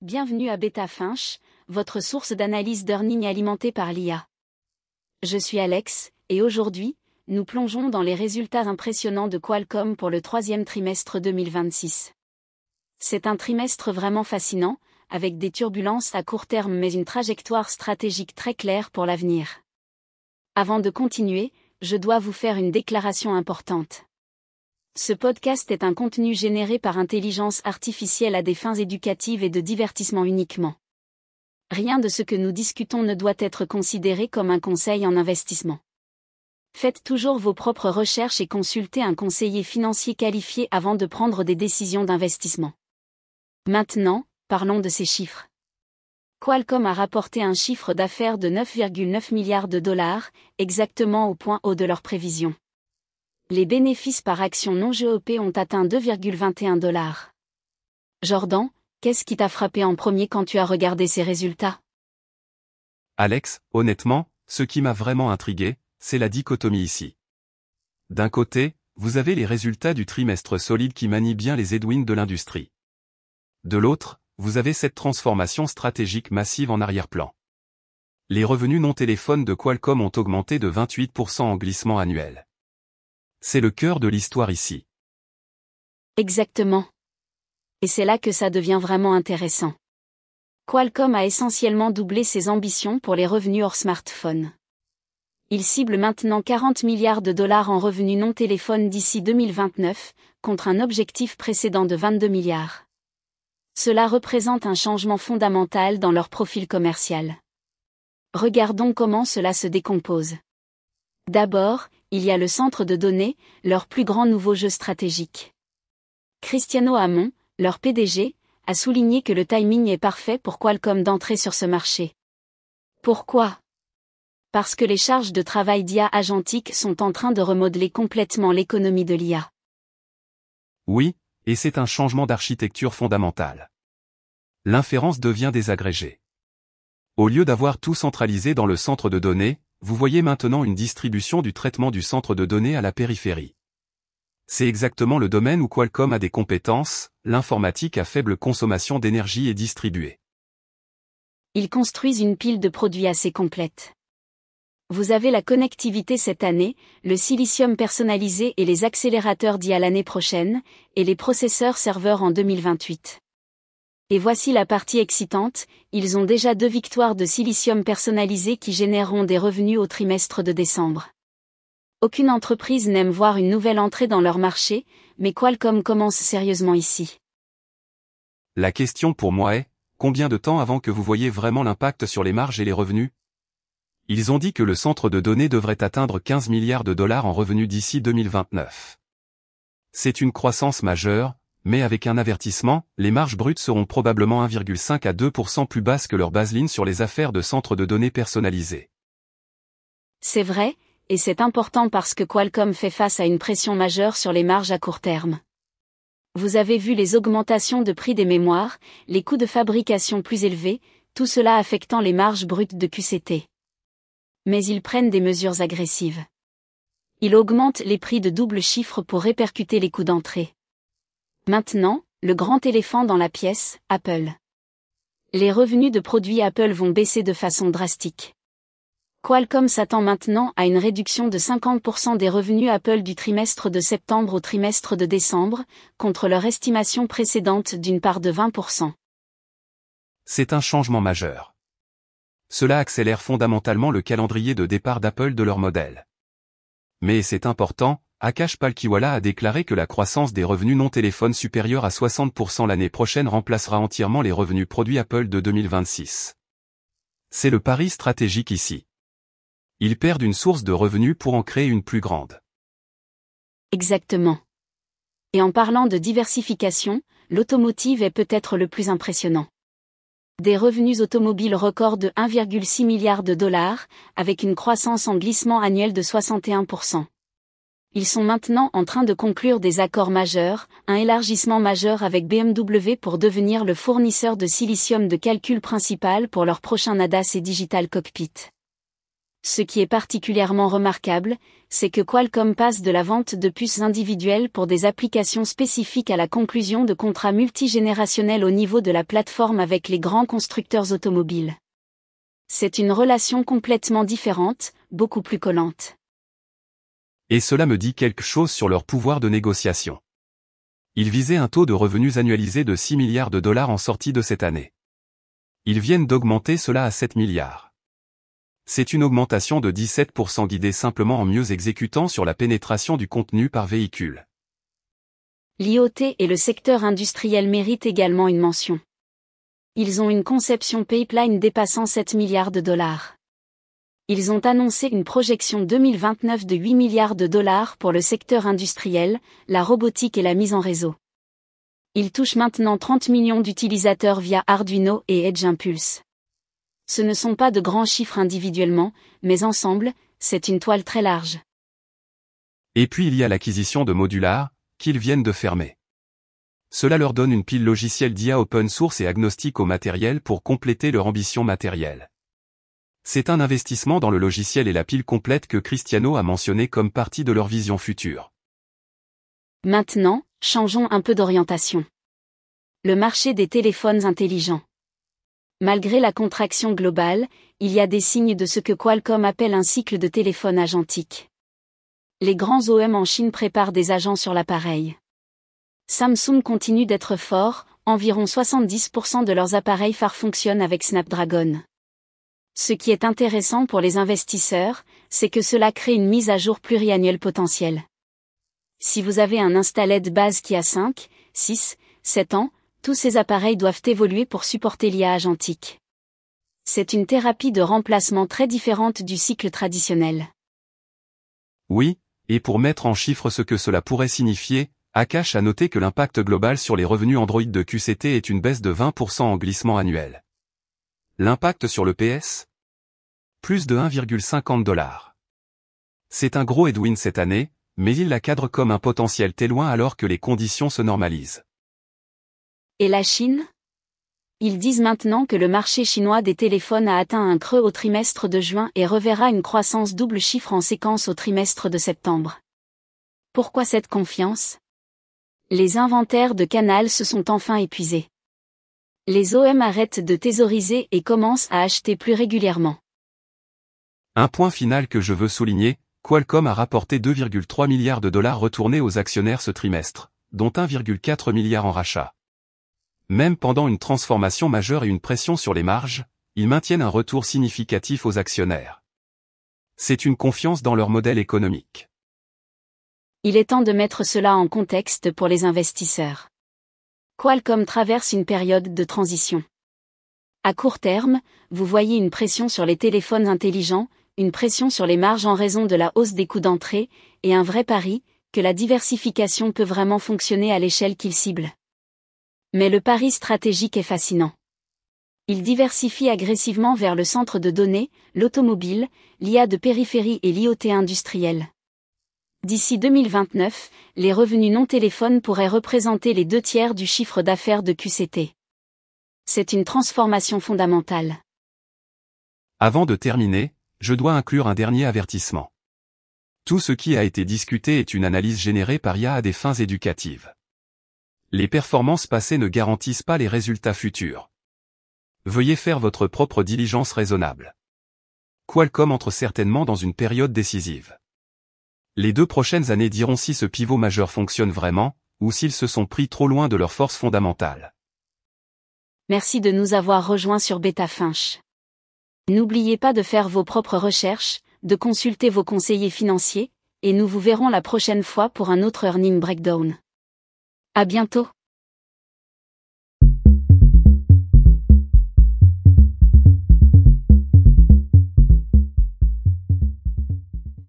Bienvenue à BetaFinch, votre source d'analyse d'earnings alimentée par l'IA. Je suis Alex, et aujourd'hui, nous plongeons dans les résultats impressionnants de Qualcomm pour le troisième trimestre 2026. C'est un trimestre vraiment fascinant, avec des turbulences à court terme mais une trajectoire stratégique très claire pour l'avenir. Avant de continuer, je dois vous faire une déclaration importante. Ce podcast est un contenu généré par intelligence artificielle à des fins éducatives et de divertissement uniquement. Rien de ce que nous discutons ne doit être considéré comme un conseil en investissement. Faites toujours vos propres recherches et consultez un conseiller financier qualifié avant de prendre des décisions d'investissement. Maintenant, parlons de ces chiffres. Qualcomm a rapporté un chiffre d'affaires de 9,9 milliards de dollars, exactement au point haut de leurs prévisions. Les bénéfices par action non GOP ont atteint 2,21 $. Jordan, qu'est-ce qui t'a frappé en premier quand tu as regardé ces résultats? Alex, honnêtement, ce qui m'a vraiment intrigué, c'est la dichotomie ici. D'un côté, vous avez les résultats du trimestre solide qui manient bien les headwinds de l'industrie. De l'autre, vous avez cette transformation stratégique massive en arrière-plan. Les revenus non téléphones de Qualcomm ont augmenté de 28% en glissement annuel. C'est le cœur de l'histoire ici. Exactement. Et c'est là que ça devient vraiment intéressant. Qualcomm a essentiellement doublé ses ambitions pour les revenus hors smartphone. Il cible maintenant 40 milliards de dollars en revenus non téléphones d'ici 2029, contre un objectif précédent de 22 milliards. Cela représente un changement fondamental dans leur profil commercial. Regardons comment cela se décompose. D'abord, il y a le centre de données, leur plus grand nouveau jeu stratégique. Cristiano Amon, leur PDG, a souligné que le timing est parfait pour Qualcomm d'entrer sur ce marché. Pourquoi? Parce que les charges de travail d'IA agentique sont en train de remodeler complètement l'économie de l'IA. Oui, et c'est un changement d'architecture fondamental. L'inférence devient désagrégée. Au lieu d'avoir tout centralisé dans le centre de données, vous voyez maintenant une distribution du traitement du centre de données à la périphérie. C'est exactement le domaine où Qualcomm a des compétences, l'informatique à faible consommation d'énergie est distribuée. Ils construisent une pile de produits assez complète. Vous avez la connectivité cette année, le silicium personnalisé et les accélérateurs d'IA l'année prochaine, et les processeurs serveurs en 2028. Et voici la partie excitante, ils ont déjà 2 victoires de silicium personnalisé qui généreront des revenus au trimestre de décembre. Aucune entreprise n'aime voir une nouvelle entrée dans leur marché, mais Qualcomm commence sérieusement ici. La question pour moi est, combien de temps avant que vous voyez vraiment l'impact sur les marges et les revenus? Ils ont dit que le centre de données devrait atteindre 15 milliards de dollars en revenus d'ici 2029. C'est une croissance majeure, mais avec un avertissement, les marges brutes seront probablement 1,5 à 2% plus basses que leur baseline sur les affaires de centres de données personnalisés. C'est vrai, et c'est important parce que Qualcomm fait face à une pression majeure sur les marges à court terme. Vous avez vu les augmentations de prix des mémoires, les coûts de fabrication plus élevés, tout cela affectant les marges brutes de QCT. Mais ils prennent des mesures agressives. Ils augmentent les prix de double chiffre pour répercuter les coûts d'entrée. Maintenant, le grand éléphant dans la pièce, Apple. Les revenus de produits Apple vont baisser de façon drastique. Qualcomm s'attend maintenant à une réduction de 50% des revenus Apple du trimestre de septembre au trimestre de décembre, contre leur estimation précédente d'une part de 20%. C'est un changement majeur. Cela accélère fondamentalement le calendrier de départ d'Apple de leur modèle. Mais c'est important, Akash Palkhiwala a déclaré que la croissance des revenus non téléphones supérieure à 60% l'année prochaine remplacera entièrement les revenus produits Apple de 2026. C'est le pari stratégique ici. Ils perdent une source de revenus pour en créer une plus grande. Exactement. Et en parlant de diversification, l'automotive est peut-être le plus impressionnant. Des revenus automobiles records de 1,6 milliard de dollars, avec une croissance en glissement annuel de 61%. Ils sont maintenant en train de conclure des accords majeurs, un élargissement majeur avec BMW pour devenir le fournisseur de silicium de calcul principal pour leur prochain ADAS et Digital Cockpit. Ce qui est particulièrement remarquable, c'est que Qualcomm passe de la vente de puces individuelles pour des applications spécifiques à la conclusion de contrats multigénérationnels au niveau de la plateforme avec les grands constructeurs automobiles. C'est une relation complètement différente, beaucoup plus collante. Et cela me dit quelque chose sur leur pouvoir de négociation. Ils visaient un taux de revenus annualisé de 6 milliards de dollars en sortie de cette année. Ils viennent d'augmenter cela à 7 milliards. C'est une augmentation de 17% guidée simplement en mieux exécutant sur la pénétration du contenu par véhicule. L'IoT et le secteur industriel méritent également une mention. Ils ont une conception pipeline dépassant 7 milliards de dollars. Ils ont annoncé une projection 2029 de 8 milliards de dollars pour le secteur industriel, la robotique et la mise en réseau. Ils touchent maintenant 30 millions d'utilisateurs via Arduino et Edge Impulse. Ce ne sont pas de grands chiffres individuellement, mais ensemble, c'est une toile très large. Et puis il y a l'acquisition de Modular, qu'ils viennent de fermer. Cela leur donne une pile logicielle d'IA open source et agnostique au matériel pour compléter leur ambition matérielle. C'est un investissement dans le logiciel et la pile complète que Cristiano a mentionné comme partie de leur vision future. Maintenant, changeons un peu d'orientation. Le marché des téléphones intelligents. Malgré la contraction globale, il y a des signes de ce que Qualcomm appelle un cycle de téléphone agentique. Les grands OEM en Chine préparent des agents sur l'appareil. Samsung continue d'être fort, environ 70% de leurs appareils phares fonctionnent avec Snapdragon. Ce qui est intéressant pour les investisseurs, c'est que cela crée une mise à jour pluriannuelle potentielle. Si vous avez un installé de base qui a 5, 6, 7 ans, tous ces appareils doivent évoluer pour supporter l'IA agentique. C'est une thérapie de remplacement très différente du cycle traditionnel. Oui, et pour mettre en chiffres ce que cela pourrait signifier, Akash a noté que l'impact global sur les revenus Android de QCT est une baisse de 20% en glissement annuel. L'impact sur le PS ? Plus de 1,50 $. C'est un gros headwind cette année, mais il la cadre comme un potentiel téloin alors que les conditions se normalisent. Et la Chine ? Ils disent maintenant que le marché chinois des téléphones a atteint un creux au trimestre de juin et reverra une croissance double chiffre en séquence au trimestre de septembre. Pourquoi cette confiance ? Les inventaires de Canal se sont enfin épuisés. Les OEM arrêtent de thésauriser et commencent à acheter plus régulièrement. Un point final que je veux souligner, Qualcomm a rapporté 2,3 milliards de dollars retournés aux actionnaires ce trimestre, dont 1,4 milliard en rachat. Même pendant une transformation majeure et une pression sur les marges, ils maintiennent un retour significatif aux actionnaires. C'est une confiance dans leur modèle économique. Il est temps de mettre cela en contexte pour les investisseurs. Qualcomm traverse une période de transition. À court terme, vous voyez une pression sur les téléphones intelligents, une pression sur les marges en raison de la hausse des coûts d'entrée, et un vrai pari, que la diversification peut vraiment fonctionner à l'échelle qu'il cible. Mais le pari stratégique est fascinant. Il diversifie agressivement vers le centre de données, l'automobile, l'IA de périphérie et l'IoT industriel. D'ici 2029, les revenus non téléphones pourraient représenter les 2/3 du chiffre d'affaires de QCT. C'est une transformation fondamentale. Avant de terminer, je dois inclure un dernier avertissement. Tout ce qui a été discuté est une analyse générée par IA à des fins éducatives. Les performances passées ne garantissent pas les résultats futurs. Veuillez faire votre propre diligence raisonnable. Qualcomm entre certainement dans une période décisive. Les 2 prochaines années diront si ce pivot majeur fonctionne vraiment, ou s'ils se sont pris trop loin de leur force fondamentale. Merci de nous avoir rejoints sur BetaFinch. N'oubliez pas de faire vos propres recherches, de consulter vos conseillers financiers, et nous vous verrons la prochaine fois pour un autre Earning Breakdown. À bientôt.